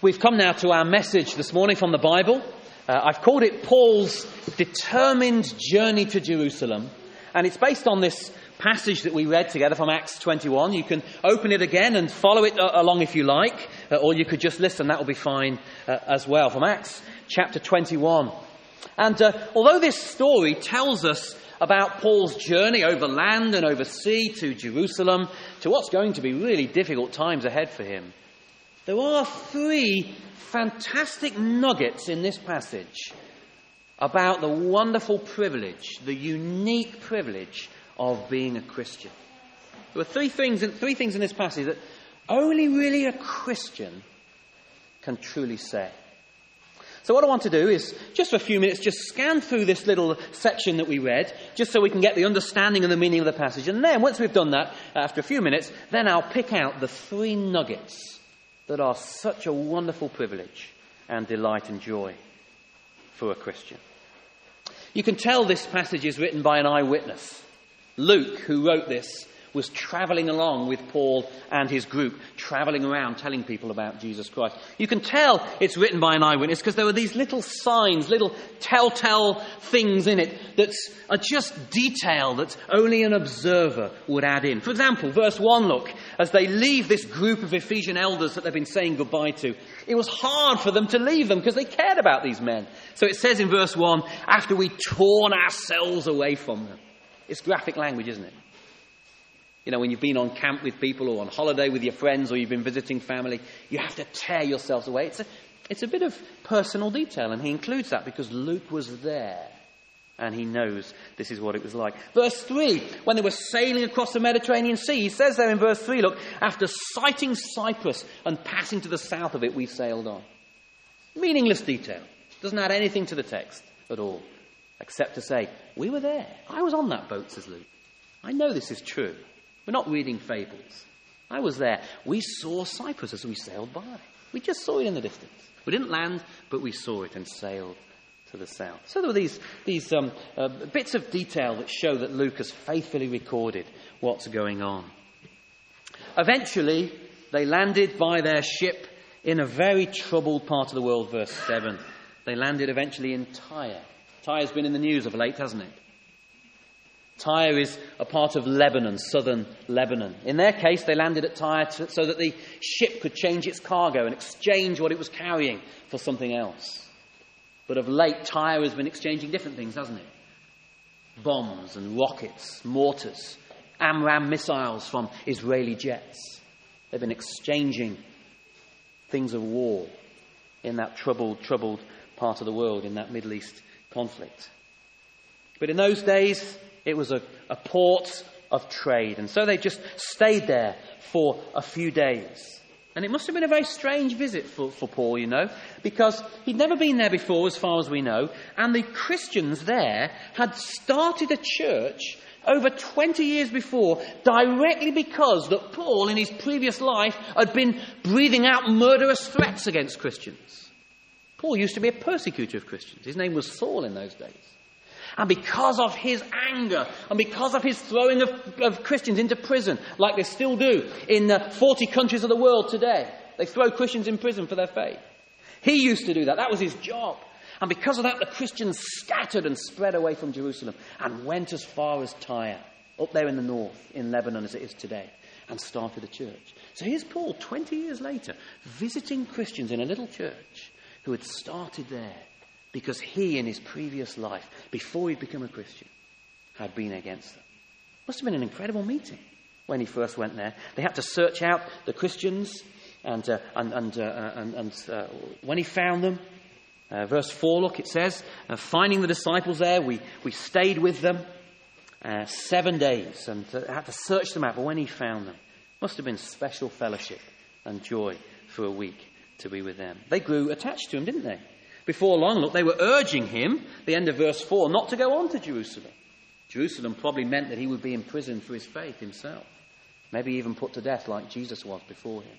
We've come now to our message this morning from the Bible. I've called it Paul's Determined Journey to Jerusalem. And it's based on this passage that we read together from Acts 21. You can open it again and follow it along if you like. Or you could just listen. That will be fine as well. From Acts chapter 21. And although this story tells us about Paul's journey over land and over sea to Jerusalem, to what's going to be really difficult times ahead for him, there are three fantastic nuggets in this passage about the wonderful privilege, the unique privilege of being a Christian. There are three things in this passage that only really a Christian can truly say. So what I want to do is, just for a few minutes, just scan through this little section that we read, just so we can get the understanding and the meaning of the passage. And then, once we've done that, after a few minutes, then I'll pick out the three nuggets that are such a wonderful privilege and delight and joy for a Christian. You can tell this passage is written by an eyewitness. Luke, who wrote this, was travelling along with Paul and his group, travelling around telling people about Jesus Christ. You can tell it's written by an eyewitness because there were these little signs, little telltale things in it that are just detail that only an observer would add in. For example, verse 1, look, as they leave this group of Ephesian elders that they've been saying goodbye to, it was hard for them to leave them because they cared about these men. So it says in verse 1, after we'd torn ourselves away from them. It's graphic language, isn't it? You know, when you've been on camp with people or on holiday with your friends or you've been visiting family, you have to tear yourselves away. It's a bit of personal detail, and he includes that because Luke was there and he knows this is what it was like. Verse 3, when they were sailing across the Mediterranean Sea, he says there in verse 3, look, after sighting Cyprus and passing to the south of it, we sailed on. Meaningless detail. Doesn't add anything to the text at all, except to say, we were there. I was on that boat, says Luke. I know this is true. We're not reading fables. I was there. We saw Cyprus as we sailed by. We just saw it in the distance. We didn't land, but we saw it and sailed to the south. So there were these bits of detail that show that Luke has faithfully recorded what's going on. Eventually, they landed by their ship in a very troubled part of the world, verse 7. They landed eventually in Tyre. Tyre's been in the news of late, hasn't it? Tyre is a part of Lebanon, southern Lebanon. In their case, they landed at Tyre so that the ship could change its cargo and exchange what it was carrying for something else. But of late, Tyre has been exchanging different things, hasn't it? Bombs and rockets, mortars, AMRAAM missiles from Israeli jets. They've been exchanging things of war in that troubled part of the world, in that Middle East conflict. But in those days, it was a port of trade. And so they just stayed there for a few days. And it must have been a very strange visit for Paul, you know, because he'd never been there before, as far as we know. And the Christians there had started a church over 20 years before, directly because that Paul, in his previous life, had been breathing out murderous threats against Christians. Paul used to be a persecutor of Christians. His name was Saul in those days. And because of his anger, and because of his throwing of Christians into prison, like they still do in 40 countries of the world today, they throw Christians in prison for their faith. He used to do that. That was his job. And because of that, the Christians scattered and spread away from Jerusalem and went as far as Tyre, up there in the north, in Lebanon as it is today, and started a church. So here's Paul, 20 years later, visiting Christians in a little church who had started there, because he, in his previous life, before he'd become a Christian, had been against them. Must have been an incredible meeting when he first went there. They had to search out the Christians, and when he found them, verse 4, look, it says, finding the disciples there, we stayed with them 7 days, and had to search them out. But when he found them, must have been special fellowship and joy for a week to be with them. They grew attached to him, didn't they? Before long, look, they were urging him, the end of verse 4, not to go on to Jerusalem. Jerusalem probably meant that he would be imprisoned for his faith himself. Maybe even put to death like Jesus was before him.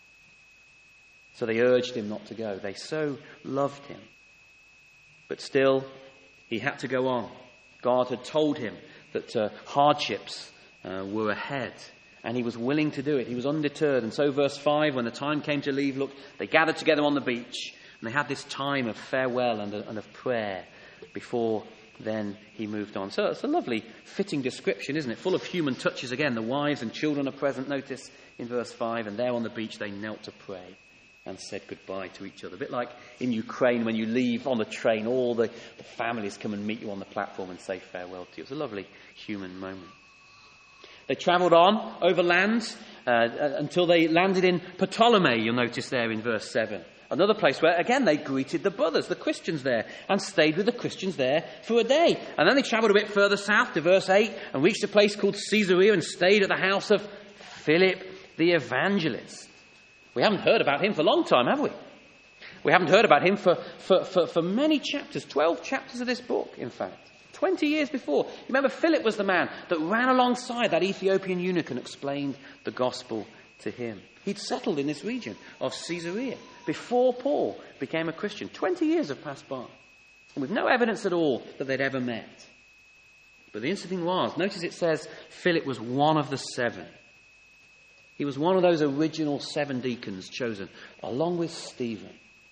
So they urged him not to go. They so loved him. But still, he had to go on. God had told him that hardships were ahead. And he was willing to do it. He was undeterred. And so verse 5, when the time came to leave, look, they gathered together on the beach. And they had this time of farewell and of prayer before then he moved on. So it's a lovely, fitting description, isn't it? Full of human touches again. The wives and children are present, notice, in verse 5. And there on the beach they knelt to pray and said goodbye to each other. A bit like in Ukraine when you leave on the train, all the families come and meet you on the platform and say farewell to you. It's a lovely human moment. They travelled on over land until they landed in Ptolemy, you'll notice there in verse 7. Another place where, again, they greeted the brothers, the Christians there, and stayed with the Christians there for a day. And then they travelled a bit further south to verse 8 and reached a place called Caesarea and stayed at the house of Philip the evangelist. We haven't heard about him for a long time, have we? We haven't heard about him for many chapters, 12 chapters of this book, in fact. 20 years before. You remember Philip was the man that ran alongside that Ethiopian eunuch and explained the gospel to him. He'd settled in this region of Caesarea before Paul became a Christian. 20 years have passed by. And with no evidence at all that they'd ever met. But the interesting thing was, notice it says Philip was one of the 7. He was one of those original 7 deacons chosen, along with Stephen,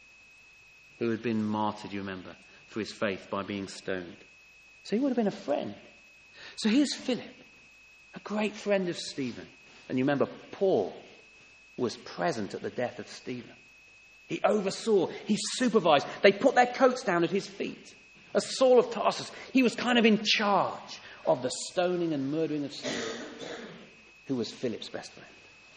who had been martyred, you remember, for his faith by being stoned. So he would have been a friend. So here's Philip, a great friend of Stephen. And you remember, Paul was present at the death of Stephen. He oversaw, he supervised. They put their coats down at his feet. As Saul of Tarsus, he was kind of in charge of the stoning and murdering of Stephen, who was Philip's best friend.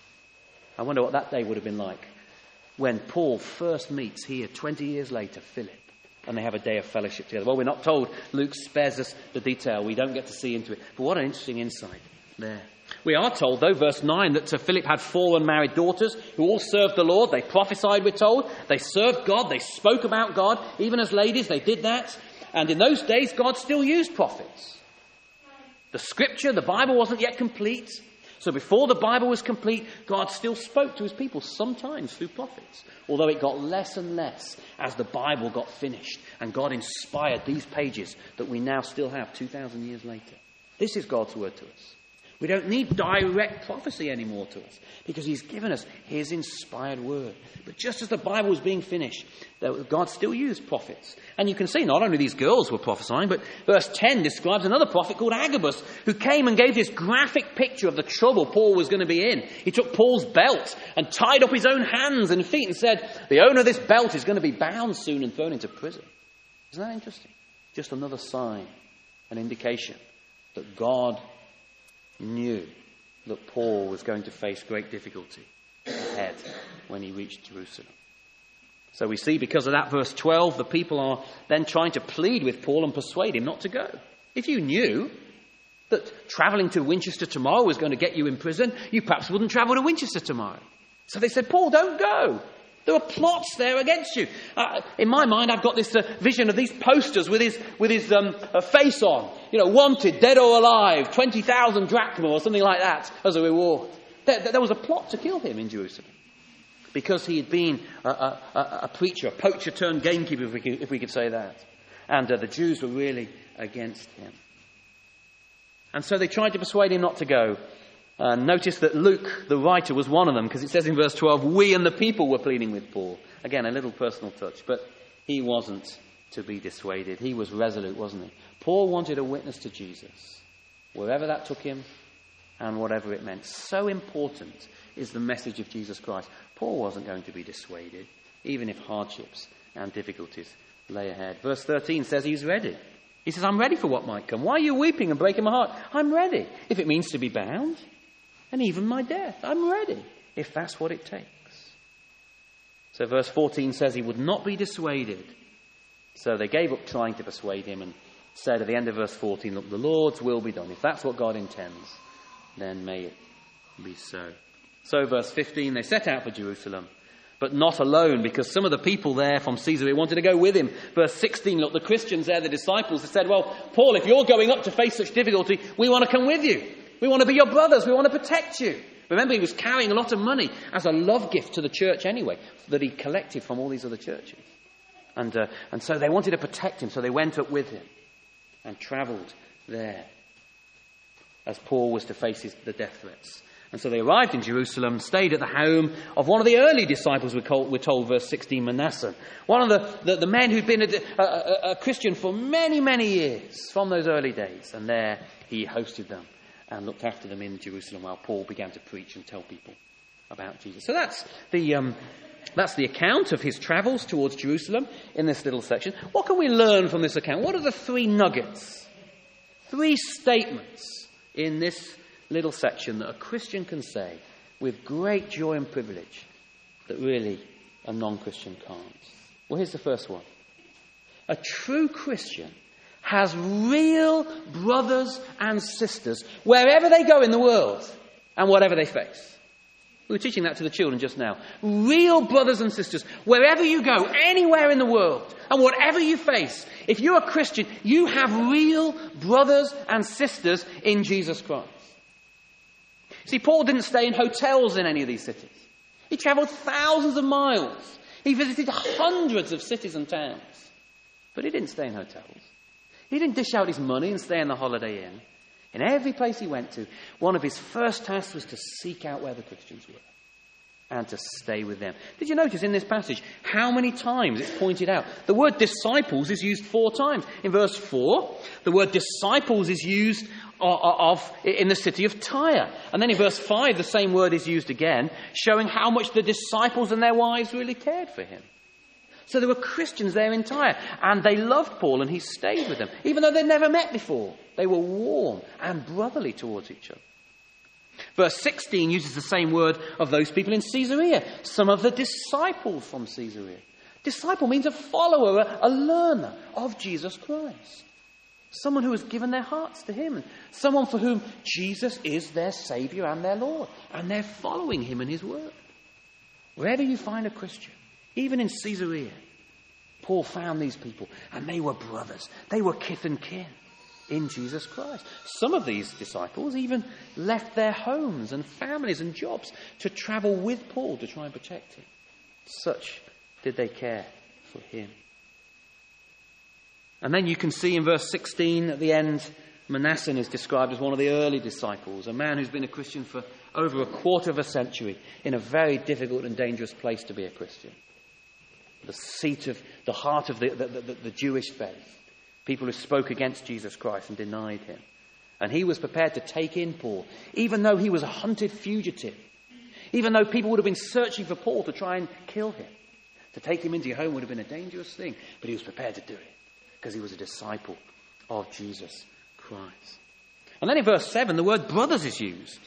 I wonder what that day would have been like when Paul first meets here 20 years later, Philip. And they have a day of fellowship together. Well, we're not told. Luke spares us the detail. We don't get to see into it. But what an interesting insight there. We are told, though, verse 9, that Philip had 4 unmarried daughters who all served the Lord. They prophesied, we're told. They served God. They spoke about God. Even as ladies, they did that. And in those days, God still used prophets. The scripture, the Bible wasn't yet complete. So before the Bible was complete, God still spoke to his people, sometimes through prophets. Although it got less and less as the Bible got finished and God inspired these pages that we now still have 2,000 years later. This is God's word to us. We don't need direct prophecy anymore to us because he's given us his inspired word. But just as the Bible was being finished, God still used prophets. And you can see not only these girls were prophesying, but verse 10 describes another prophet called Agabus who came and gave this graphic picture of the trouble Paul was going to be in. He took Paul's belt and tied up his own hands and feet and said, the owner of this belt is going to be bound soon and thrown into prison. Isn't that interesting? Just another sign, an indication that God knew that Paul was going to face great difficulty ahead when he reached Jerusalem. So we see because of that, verse 12, the people are then trying to plead with Paul and persuade him not to go. If you knew that travelling to Winchester tomorrow was going to get you in prison, you perhaps wouldn't travel to Winchester tomorrow. So they said, Paul, don't go. There are plots there against you. In my mind, I've got this vision of these posters with his face on. You know, wanted, dead or alive, 20,000 drachma or something like that as a reward. There was a plot to kill him in Jerusalem because he had been a preacher, a poacher turned gamekeeper, if we could say that. And the Jews were really against him. And so they tried to persuade him not to go. Notice that Luke, the writer, was one of them, because it says in verse 12, we and the people were pleading with Paul. Again, a little personal touch, but he wasn't to be dissuaded. He was resolute, wasn't he? Paul wanted a witness to Jesus, wherever that took him and whatever it meant. So important is the message of Jesus Christ. Paul wasn't going to be dissuaded, even if hardships and difficulties lay ahead. Verse 13 says he's ready. He says, I'm ready for what might come. Why are you weeping and breaking my heart? I'm ready. If it means to be bound, and even my death, I'm ready, if that's what it takes. So verse 14 says he would not be dissuaded. So they gave up trying to persuade him and said at the end of verse 14, look, the Lord's will be done. If that's what God intends, then may it be so. So verse 15, they set out for Jerusalem, but not alone, because some of the people there from Caesarea wanted to go with him. Verse 16, look, the Christians there, the disciples, they said, well, Paul, if you're going up to face such difficulty, we want to come with you. We want to be your brothers. We want to protect you. Remember, he was carrying a lot of money as a love gift to the church anyway, that he collected from all these other churches. And so they wanted to protect him, so they went up with him and travelled there as Paul was to face the death threats And so they arrived in Jerusalem, stayed at the home of one of the early disciples, we're told, verse 16, Manasseh. One of the men who'd been a Christian for many, many years from those early days. And there he hosted them and looked after them in Jerusalem while Paul began to preach and tell people about Jesus. So that's the account of his travels towards Jerusalem in this little section. What can we learn from this account? What are the three nuggets, three statements in this little section that a Christian can say with great joy and privilege that really a non-Christian can't? Well, here's the first one. A true Christian has real brothers and sisters wherever they go in the world and whatever they face. We were teaching that to the children just now. Real brothers and sisters, wherever you go, anywhere in the world, and whatever you face. If you're a Christian, you have real brothers and sisters in Jesus Christ. See, Paul didn't stay in hotels in any of these cities. He travelled thousands of miles. He visited hundreds of cities and towns. But he didn't stay in hotels. He didn't dish out his money and stay in the Holiday Inn. In every place he went to, one of his first tasks was to seek out where the Christians were and to stay with them. Did you notice in this passage how many times it's pointed out? The word disciples is used 4 times. In verse 4, the word disciples is used in the city of Tyre. And then in verse 5, the same word is used again, showing how much the disciples and their wives really cared for him. So there were Christians there in Tyre, and they loved Paul, and he stayed with them. Even though they'd never met before, they were warm and brotherly towards each other. Verse 16 uses the same word of those people in Caesarea, some of the disciples from Caesarea. Disciple means a follower, a learner of Jesus Christ. Someone who has given their hearts to him, and someone for whom Jesus is their Saviour and their Lord, and they're following him and his word. Wherever you find a Christian, even in Caesarea, Paul found these people, and they were brothers. They were kith and kin in Jesus Christ. Some of these disciples even left their homes and families and jobs to travel with Paul to try and protect him. Such did they care for him. And then you can see in verse 16 at the end, Manasseh is described as one of the early disciples, a man who's been a Christian for over a quarter of a century in a very difficult and dangerous place to be a Christian. The seat of the heart of the Jewish faith. People who spoke against Jesus Christ and denied him. And he was prepared to take in Paul, even though he was a hunted fugitive. Even though people would have been searching for Paul to try and kill him. To take him into your home would have been a dangerous thing. But he was prepared to do it because he was a disciple of Jesus Christ. And then in verse 7, the word brothers is used.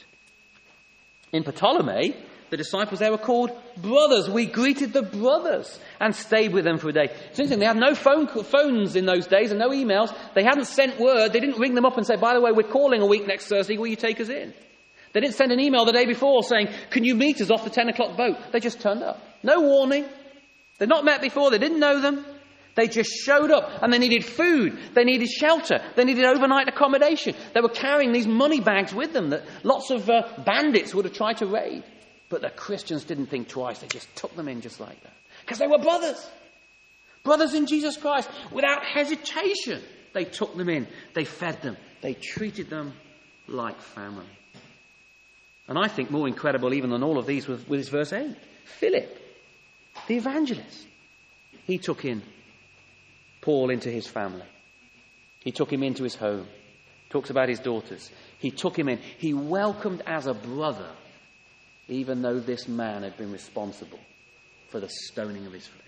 In Ptolemy, the disciples there were called brothers. We greeted the brothers and stayed with them for a day. It's interesting, they had no phones in those days and no emails. They hadn't sent word. They didn't ring them up and say, by the way, we're calling a week next Thursday. Will you take us in? They didn't send an email the day before saying, can you meet us off the 10 o'clock boat? They just turned up. No warning. They'd not met before. They didn't know them. They just showed up, and they needed food. They needed shelter. They needed overnight accommodation. They were carrying these money bags with them that lots of bandits would have tried to raid. But the Christians didn't think twice. They just took them in just like that. Because they were brothers. Brothers in Jesus Christ. Without hesitation, they took them in. They fed them. They treated them like family. And I think more incredible even than all of these was verse 8. Philip, the evangelist. He took in Paul into his family. He took him into his home. Talks about his daughters. He took him in. He welcomed as a brother, even though this man had been responsible for the stoning of his friend.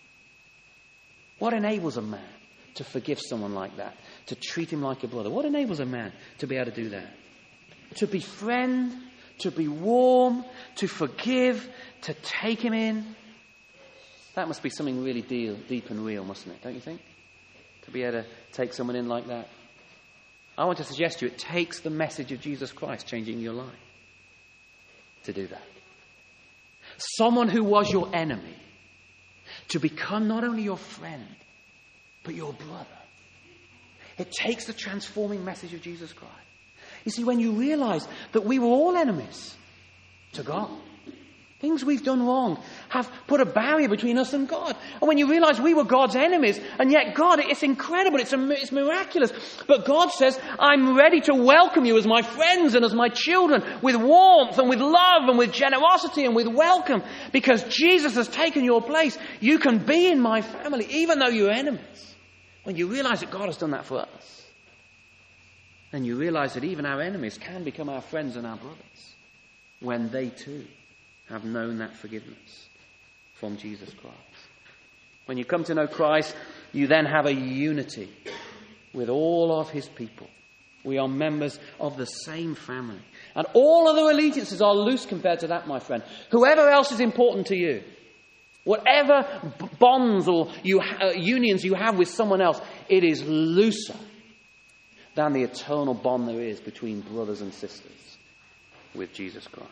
What enables a man to forgive someone like that? To treat him like a brother? What enables a man to be able to do that? To befriend, to be warm, to forgive, to take him in. That must be something really deep and real, mustn't it? Don't you think? To be able to take someone in like that. I want to suggest to you, it takes the message of Jesus Christ changing your life to do that. Someone who was your enemy to become not only your friend, but your brother. It takes the transforming message of Jesus Christ. You see, when you realize that we were all enemies to God, Things we've done wrong have put a barrier between us and God. And when you realize we were God's enemies, and yet God, it's incredible, it's miraculous. But God says, I'm ready to welcome you as my friends and as my children with warmth and with love and with generosity and with welcome. Because Jesus has taken your place. You can be in my family, even though you're enemies. When you realize that God has done that for us, then you realize that even our enemies can become our friends and our brothers when they too have known that forgiveness from Jesus Christ. When you come to know Christ, you then have a unity with all of his people. We are members of the same family. And all other allegiances are loose compared to that, my friend. Whoever else is important to you, whatever bonds or unions you have with someone else, it is looser than the eternal bond there is between brothers and sisters with Jesus Christ.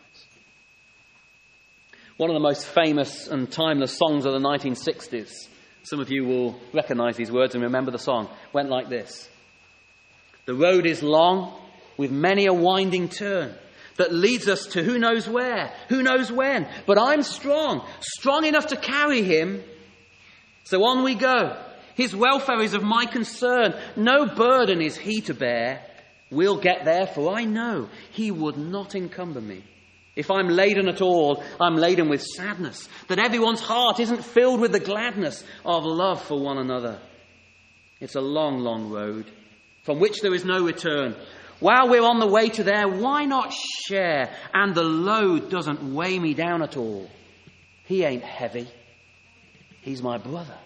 One of the most famous and timeless songs of the 1960s, some of you will recognize these words and remember the song, went like this. The road is long, with many a winding turn, that leads us to who knows where, who knows when. But I'm strong enough to carry him. So on we go. His welfare is of my concern. No burden is he to bear. We'll get there, for I know he would not encumber me. If I'm laden at all, I'm laden with sadness, that everyone's heart isn't filled with the gladness of love for one another. It's a long, long road from which there is no return. While we're on the way to there, why not share? And the load doesn't weigh me down at all. He ain't heavy. He's my brother.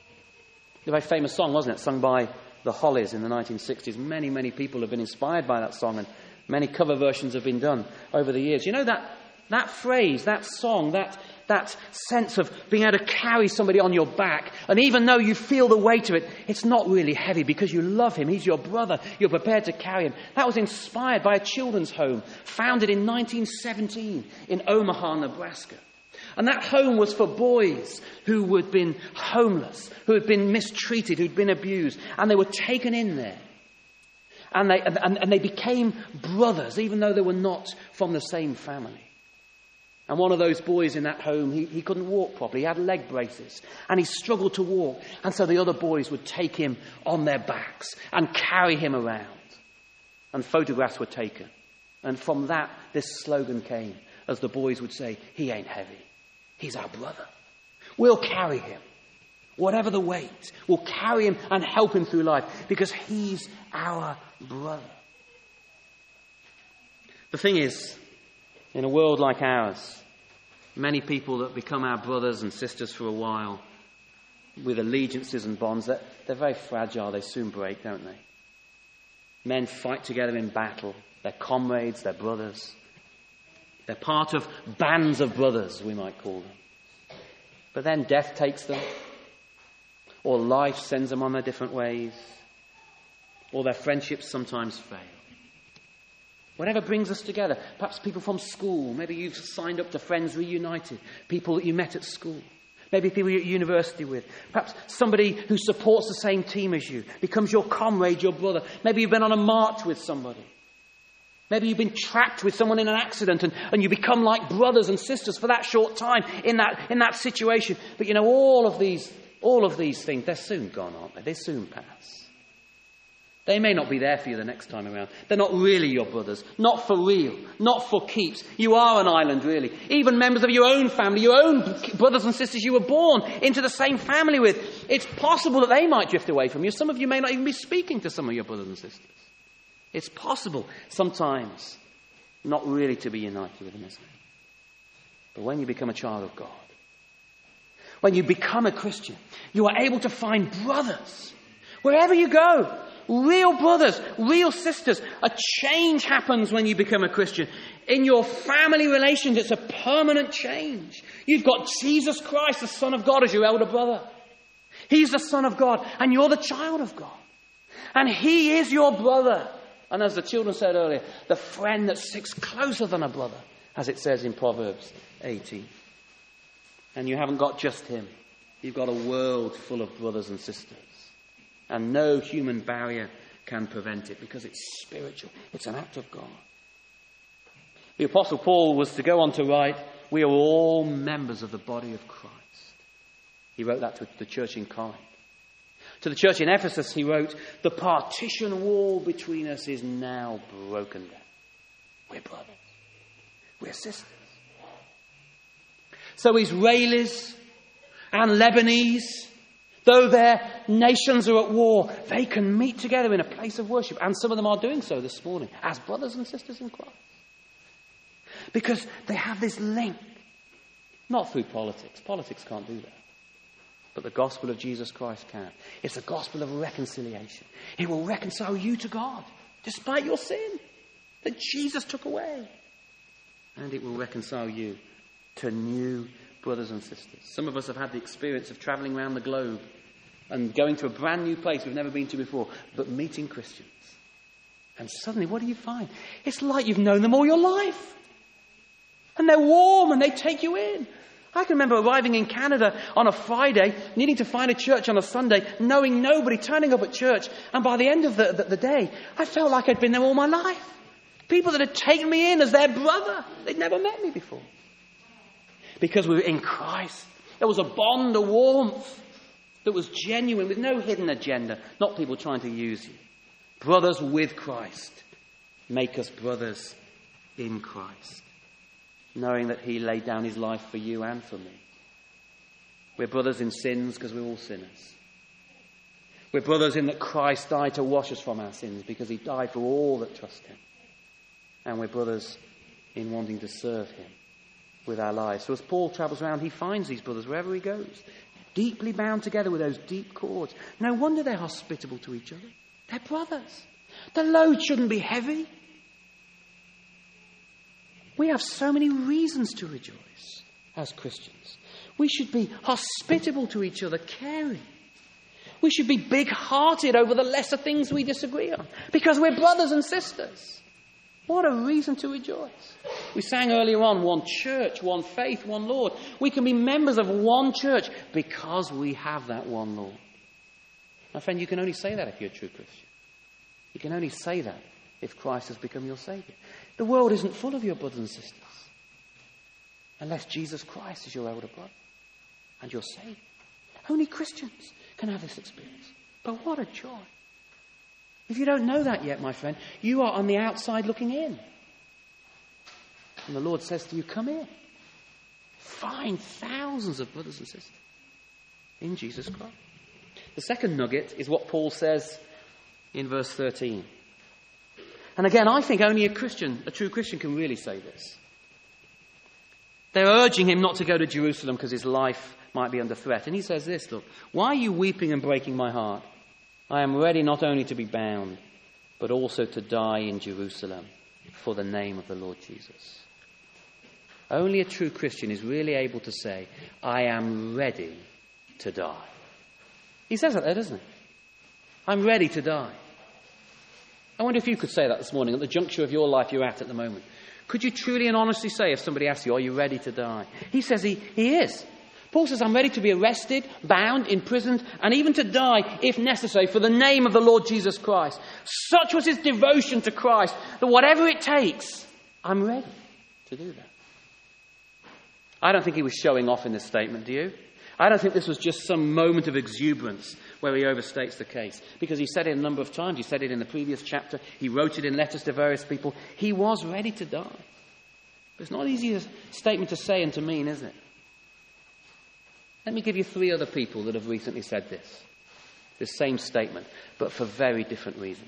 A very famous song, wasn't it? Sung by the Hollies in the 1960s. Many, many people have been inspired by that song, and many cover versions have been done over the years. You know, that phrase, that song, that sense of being able to carry somebody on your back, and even though you feel the weight of it, it's not really heavy because you love him. He's your brother. You're prepared to carry him. That was inspired by a children's home founded in 1917 in Omaha, Nebraska. And that home was for boys who had been homeless, who had been mistreated, who'd been abused, and they were taken in there. And they became brothers, even though they were not from the same family. And one of those boys in that home, he couldn't walk properly. He had leg braces. And he struggled to walk. And so the other boys would take him on their backs and carry him around. And photographs were taken. And from that, this slogan came, as the boys would say, he ain't heavy. He's our brother. We'll carry him. Whatever the weight, we'll carry him and help him through life because he's our brother. The thing is, in a world like ours, many people that become our brothers and sisters for a while with allegiances and bonds, they're very fragile. They soon break, don't they? Men fight together in battle. They're comrades, they're brothers. They're part of bands of brothers, we might call them. But then death takes them, or life sends them on their different ways, or their friendships sometimes fail. Whatever brings us together, perhaps people from school, maybe you've signed up to Friends Reunited, people that you met at school, maybe people you're at university with, perhaps somebody who supports the same team as you, becomes your comrade, your brother. Maybe you've been on a march with somebody. Maybe you've been trapped with someone in an accident and you become like brothers and sisters for that short time in that situation. But you know, all of these things, they're soon gone, aren't they? They soon pass. They may not be there for you the next time around. They're not really your brothers. Not for real. Not for keeps. You are an island, really. Even members of your own family, your own brothers and sisters you were born into the same family with. It's possible that they might drift away from you. Some of you may not even be speaking to some of your brothers and sisters. It's possible sometimes not really to be united with them, isn't it? But when you become a child of God, when you become a Christian, you are able to find brothers wherever you go. Real brothers, real sisters. A change happens when you become a Christian. In your family relations, it's a permanent change. You've got Jesus Christ, the Son of God, as your elder brother. He's the Son of God, and you're the child of God. And He is your brother. And as the children said earlier, the friend that sticks closer than a brother, as it says in Proverbs 18. And you haven't got just Him. You've got a world full of brothers and sisters. And no human barrier can prevent it because it's spiritual. It's an act of God. The Apostle Paul was to go on to write We are all members of the body of Christ. He wrote that to the church in Corinth. To the church in Ephesus, he wrote, the partition wall between us is now broken down. We're brothers. We're sisters. So Israelis and Lebanese, though their nations are at war, they can meet together in a place of worship. And some of them are doing so this morning as brothers and sisters in Christ. Because they have this link. Not through politics. Politics can't do that. But the gospel of Jesus Christ can. It's a gospel of reconciliation. It will reconcile you to God, despite your sin that Jesus took away. And it will reconcile you to new brothers and sisters. Some of us have had the experience of travelling around the globe and going to a brand new place we've never been to before, but meeting Christians. And suddenly, what do you find? It's like you've known them all your life. And they're warm and they take you in. I can remember arriving in Canada on a Friday, needing to find a church on a Sunday, knowing nobody, turning up at church. And by the end of the day, I felt like I'd been there all my life. People that had taken me in as their brother. They'd never met me before. Because we were in Christ. There was a bond, a warmth that was genuine with no hidden agenda. Not people trying to use you. Brothers with Christ make us brothers in Christ. Knowing that he laid down his life for you and for me. We're brothers in sins because we're all sinners. We're brothers in that Christ died to wash us from our sins because he died for all that trust him. And we're brothers in wanting to serve him with our lives. So as Paul travels around, he finds these brothers wherever he goes, deeply bound together with those deep cords. No wonder they're hospitable to each other. They're brothers. The load shouldn't be heavy. We have so many reasons to rejoice as Christians. We should be hospitable to each other, caring. We should be big-hearted over the lesser things we disagree on, because we're brothers and sisters. What a reason to rejoice. We sang earlier on, one church, one faith, one Lord. We can be members of one church because we have that one Lord. My friend, you can only say that if you're a true Christian. You can only say that if Christ has become your Saviour. The world isn't full of your brothers and sisters unless Jesus Christ is your elder brother and your Saviour. Only Christians can have this experience. But what a joy. If you don't know that yet, my friend, you are on the outside looking in. And the Lord says to you, come in. Find thousands of brothers and sisters in Jesus Christ. The second nugget is what Paul says in verse 13. And again, I think only a true Christian can really say this. They're urging him not to go to Jerusalem because his life might be under threat. And he says this, look, why are you weeping and breaking my heart? I am ready not only to be bound, but also to die in Jerusalem for the name of the Lord Jesus. Only a true Christian is really able to say, I am ready to die. He says that there, doesn't he? I'm ready to die. I wonder if you could say that this morning at the juncture of your life you're at the moment. Could you truly and honestly say if somebody asks you, are you ready to die? He says he is. Paul says, I'm ready to be arrested, bound, imprisoned, and even to die, if necessary, for the name of the Lord Jesus Christ. Such was his devotion to Christ, that whatever it takes, I'm ready to do that. I don't think he was showing off in this statement, do you? I don't think this was just some moment of exuberance where he overstates the case. Because he said it a number of times. He said it in the previous chapter. He wrote it in letters to various people. He was ready to die. But it's not an easy statement to say and to mean, is it? Let me give you 3 other people that have recently said this same statement, but for very different reasons.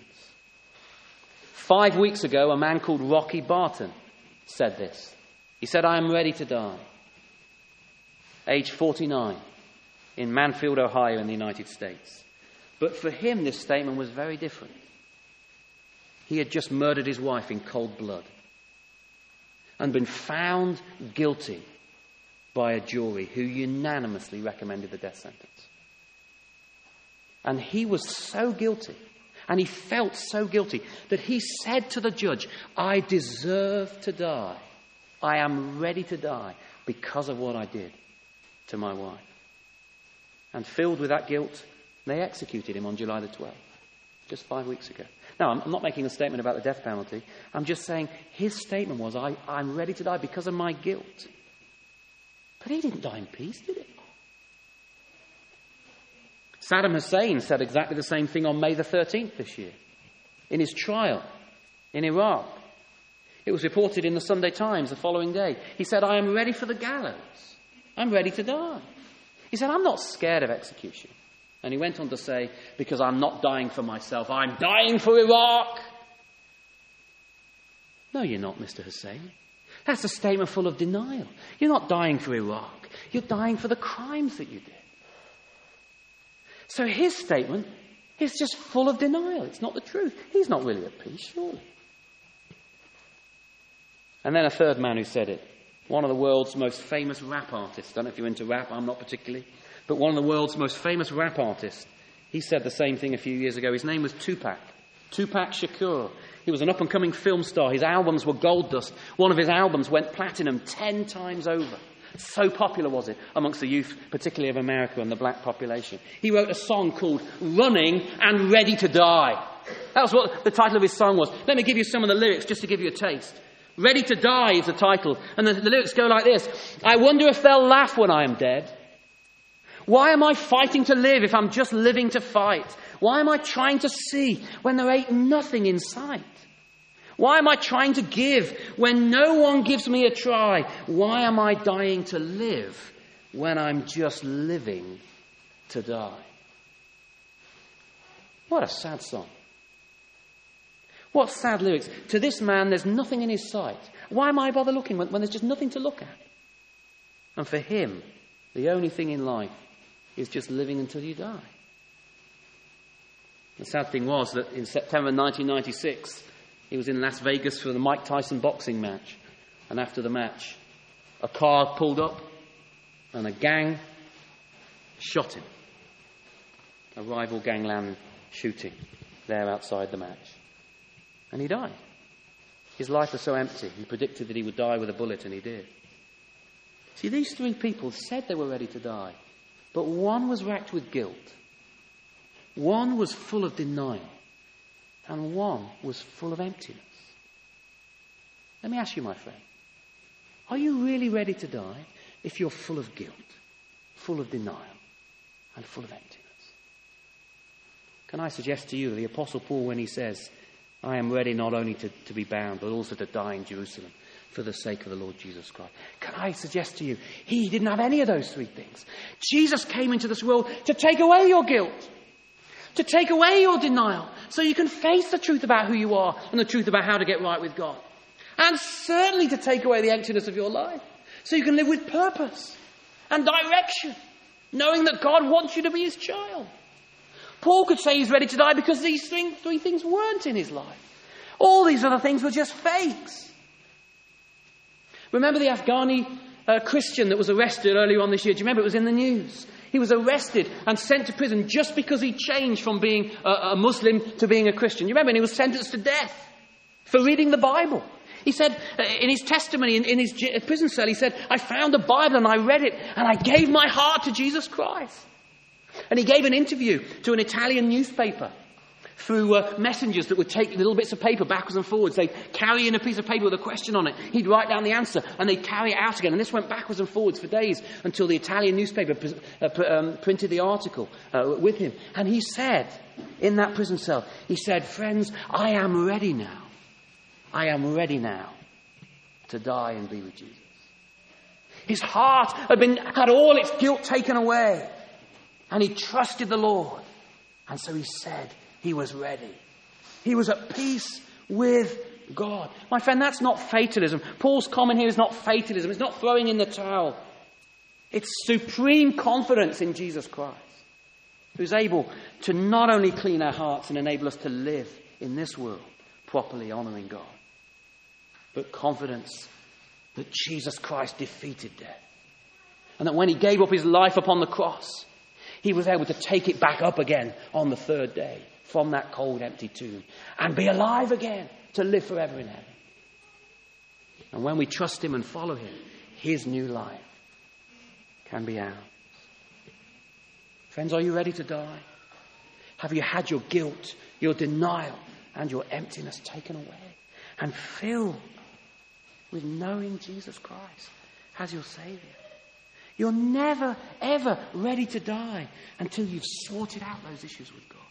5 weeks ago, a man called Rocky Barton said this. He said, I am ready to die. Age 49, in Manfield, Ohio, in the United States. But for him, this statement was very different. He had just murdered his wife in cold blood and been found guilty by a jury who unanimously recommended the death sentence. And he was so guilty, and he felt so guilty, that he said to the judge, I deserve to die. I am ready to die because of what I did to my wife. And filled with that guilt, they executed him on July the 12th, just 5 weeks ago. Now, I'm not making a statement about the death penalty. I'm just saying his statement was, I'm ready to die because of my guilt. But he didn't die in peace, did he? Saddam Hussein said exactly the same thing on May the 13th this year, in his trial in Iraq. It was reported in the Sunday Times the following day. He said, I am ready for the gallows. I'm ready to die. He said, I'm not scared of execution. And he went on to say, because I'm not dying for myself, I'm dying for Iraq. No, you're not, Mr. Hussein. That's a statement full of denial. You're not dying for Iraq. You're dying for the crimes that you did. So his statement is just full of denial. It's not the truth. He's not really at peace, surely. And then a third man who said it, one of the world's most famous rap artists. I don't know if you're into rap, I'm not particularly. But one of the world's most famous rap artists, he said the same thing a few years ago. His name was Tupac Shakur. He was an up-and-coming film star. His albums were gold dust. One of his albums went platinum 10 times over. So popular was it amongst the youth, particularly of America and the black population. He wrote a song called Running and Ready to Die. That was what the title of his song was. Let me give you some of the lyrics just to give you a taste. Ready to Die is the title. And the lyrics go like this. I wonder if they'll laugh when I am dead. Why am I fighting to live if I'm just living to fight? Why am I trying to see when there ain't nothing in sight? Why am I trying to give when no one gives me a try? Why am I dying to live when I'm just living to die? What a sad song. What sad lyrics. To this man, there's nothing in his sight. Why am I bother looking when there's just nothing to look at? And for him, the only thing in life is just living until you die. The sad thing was that in September 1996, he was in Las Vegas for the Mike Tyson boxing match. And after the match, a car pulled up and a gang shot him. A rival gangland shooting there outside the match. And he died. His life was so empty. He predicted that he would die with a bullet, and he did. See, these three people said they were ready to die. But one was racked with guilt. One was full of denial. And one was full of emptiness. Let me ask you, my friend. Are you really ready to die if you're full of guilt, full of denial, and full of emptiness? Can I suggest to you the Apostle Paul, when he says, I am ready not only to be bound, but also to die in Jerusalem for the sake of the Lord Jesus Christ. Can I suggest to you, he didn't have any of those three things. Jesus came into this world to take away your guilt, to take away your denial, so you can face the truth about who you are and the truth about how to get right with God. And certainly to take away the emptiness of your life, so you can live with purpose and direction, knowing that God wants you to be his child. Paul could say he's ready to die because these three things weren't in his life. All these other things were just fakes. Remember the Afghani Christian that was arrested earlier on this year? Do you remember? It was in the news. He was arrested and sent to prison just because he changed from being a Muslim to being a Christian. You remember? And he was sentenced to death for reading the Bible. He said in his testimony in his prison cell, he said, I found the Bible and I read it and I gave my heart to Jesus Christ. And he gave an interview to an Italian newspaper through messengers that would take little bits of paper backwards and forwards. They'd carry in a piece of paper with a question on it. He'd write down the answer and they'd carry it out again. And this went backwards and forwards for days until the Italian newspaper printed the article with him. And he said, in that prison cell, he said, friends, I am ready now. I am ready now to die and be with Jesus. His heart had all its guilt taken away. And he trusted the Lord. And so he said he was ready. He was at peace with God. My friend, that's not fatalism. Paul's comment here is not fatalism. It's not throwing in the towel. It's supreme confidence in Jesus Christ, who's able to not only clean our hearts and enable us to live in this world properly honouring God, but confidence that Jesus Christ defeated death. And that when he gave up his life upon the cross, he was able to take it back up again on the third day from that cold, empty tomb and be alive again to live forever in heaven. And when we trust him and follow him, his new life can be ours. Friends, are you ready to die? Have you had your guilt, your denial, and your emptiness taken away and filled with knowing Jesus Christ as your Saviour? You're never, ever ready to die until you've sorted out those issues with God.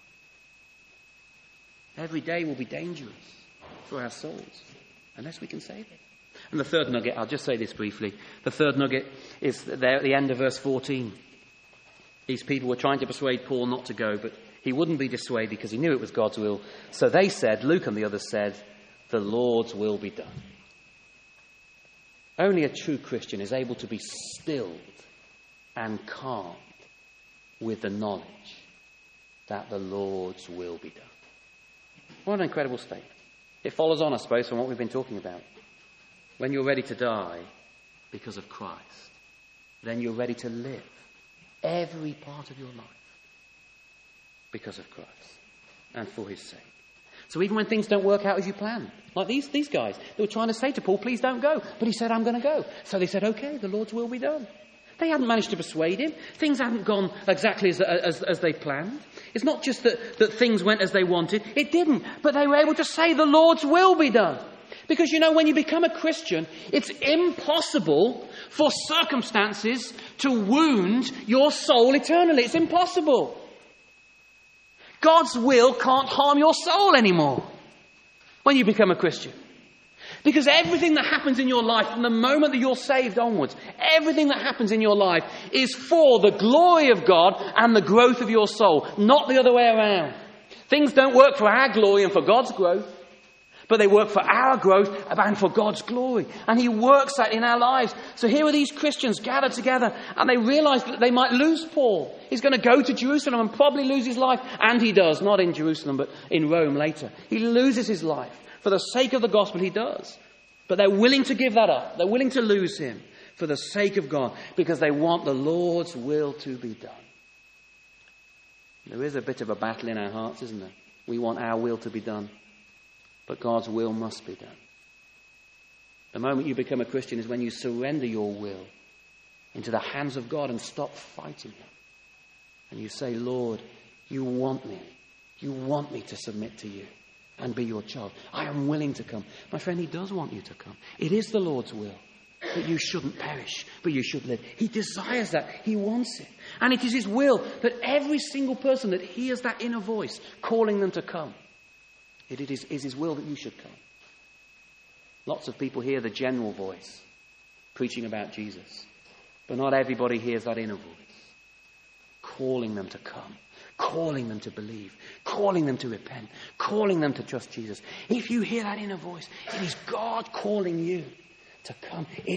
Every day will be dangerous for our souls unless we can save it. And the third nugget, I'll just say this briefly. The third nugget is there at the end of verse 14. These people were trying to persuade Paul not to go, but he wouldn't be dissuaded because he knew it was God's will. So they said, Luke and the others said, the Lord's will be done. Only a true Christian is able to be stilled and calmed with the knowledge that the Lord's will be done. What an incredible statement. It follows on, I suppose, from what we've been talking about. When you're ready to die because of Christ, then you're ready to live every part of your life because of Christ and for his sake. So even when things don't work out as you planned, like these guys, they were trying to say to Paul, please don't go. But he said, I'm going to go. So they said, okay, the Lord's will be done. They hadn't managed to persuade him. Things hadn't gone exactly as they planned. It's not just that things went as they wanted. It didn't. But they were able to say the Lord's will be done. Because, you know, when you become a Christian, it's impossible for circumstances to wound your soul eternally. It's impossible. God's will can't harm your soul anymore when you become a Christian. Because everything that happens in your life from the moment that you're saved onwards, everything that happens in your life is for the glory of God and the growth of your soul, not the other way around. Things don't work for our glory and for God's growth, but they work for our growth and for God's glory. And he works that in our lives. So here are these Christians gathered together and they realize that they might lose Paul. He's going to go to Jerusalem and probably lose his life. And he does, not in Jerusalem, but in Rome later. He loses his life. For the sake of the gospel, he does. But they're willing to give that up. They're willing to lose him for the sake of God because they want the Lord's will to be done. There is a bit of a battle in our hearts, isn't there? We want our will to be done. But God's will must be done. The moment you become a Christian is when you surrender your will into the hands of God and stop fighting him. And you say, Lord, you want me. You want me to submit to you and be your child. I am willing to come. My friend, he does want you to come. It is the Lord's will that you shouldn't perish, but you should live. He desires that. He wants it. And it is his will that every single person that hears that inner voice calling them to come, it is his will that you should come. Lots of people hear the general voice preaching about Jesus, but not everybody hears that inner voice calling them to come, calling them to believe, calling them to repent, calling them to trust Jesus. If you hear that inner voice, it is God calling you to come. It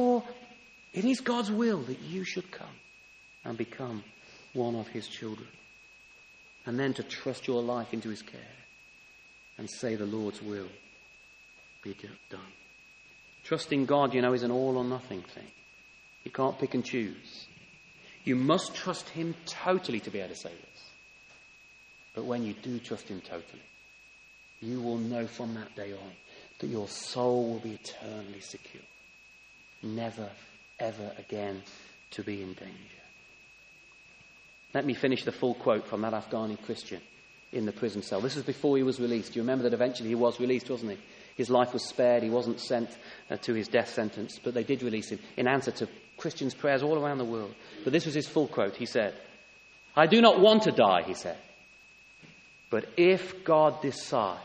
is God's will that you should come and become one of his children. And then to trust your life into his care and say the Lord's will be done. Trusting God, you know, is an all or nothing thing. You can't pick and choose. You must trust him totally to be able to say this. But when you do trust him totally, you will know from that day on that your soul will be eternally secure. Never, ever again to be in danger. Let me finish the full quote from that Afghani Christian in the prison cell. This is before he was released. You remember that eventually he was released, wasn't he? His life was spared. He wasn't sent to his death sentence, but they did release him in answer to Christians' prayers all around the world. But this was his full quote. He said, I do not want to die, he said, but if God decides,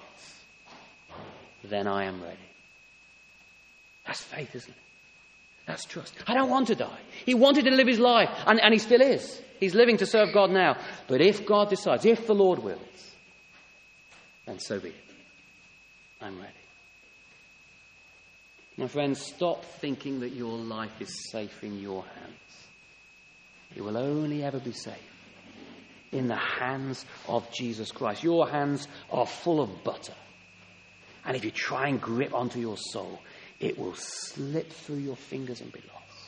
then I am ready. That's faith, isn't it? That's trust. I don't want to die. He wanted to live his life, and he still is. He's living to serve God now. But if God decides, if the Lord wills, then so be it. I'm ready. My friends, stop thinking that your life is safe in your hands. It will only ever be safe in the hands of Jesus Christ. Your hands are full of butter. And if you try and grip onto your soul, it will slip through your fingers and be lost.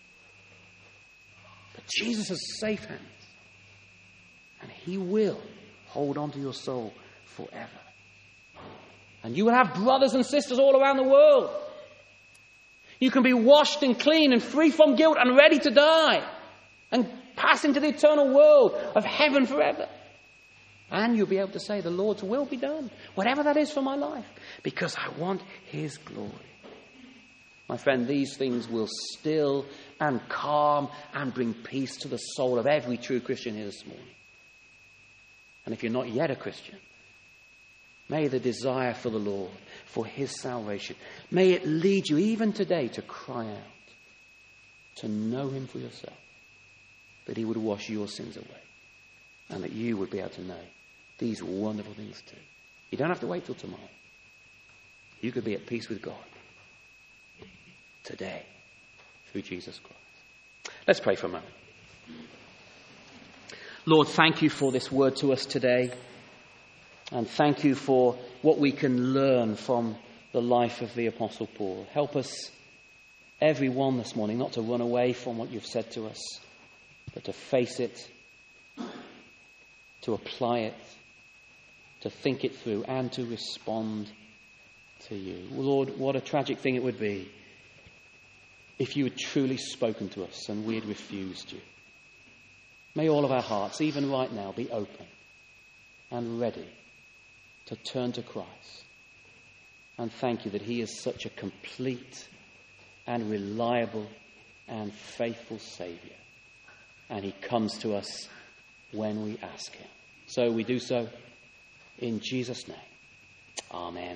But Jesus has safe hands. And he will hold on to your soul forever. And you will have brothers and sisters all around the world. You can be washed and clean and free from guilt and ready to die and pass into the eternal world of heaven forever. And you'll be able to say, the Lord's will be done, whatever that is for my life, because I want his glory. My friend, these things will still and calm and bring peace to the soul of every true Christian here this morning. And if you're not yet a Christian, may the desire for the Lord, for his salvation, may it lead you even today to cry out, to know him for yourself, that he would wash your sins away, and that you would be able to know these wonderful things too. You don't have to wait till tomorrow. You could be at peace with God today through Jesus Christ. Let's pray for a moment. Lord, thank you for this word to us today. And thank you for what we can learn from the life of the Apostle Paul. Help us, everyone this morning, not to run away from what you've said to us, but to face it, to apply it, to think it through, and to respond to you. Lord, what a tragic thing it would be if you had truly spoken to us and we had refused you. May all of our hearts, even right now, be open and ready to turn to Christ. And thank you that he is such a complete and reliable and faithful Saviour. And he comes to us when we ask him. So we do so in Jesus' name. Amen.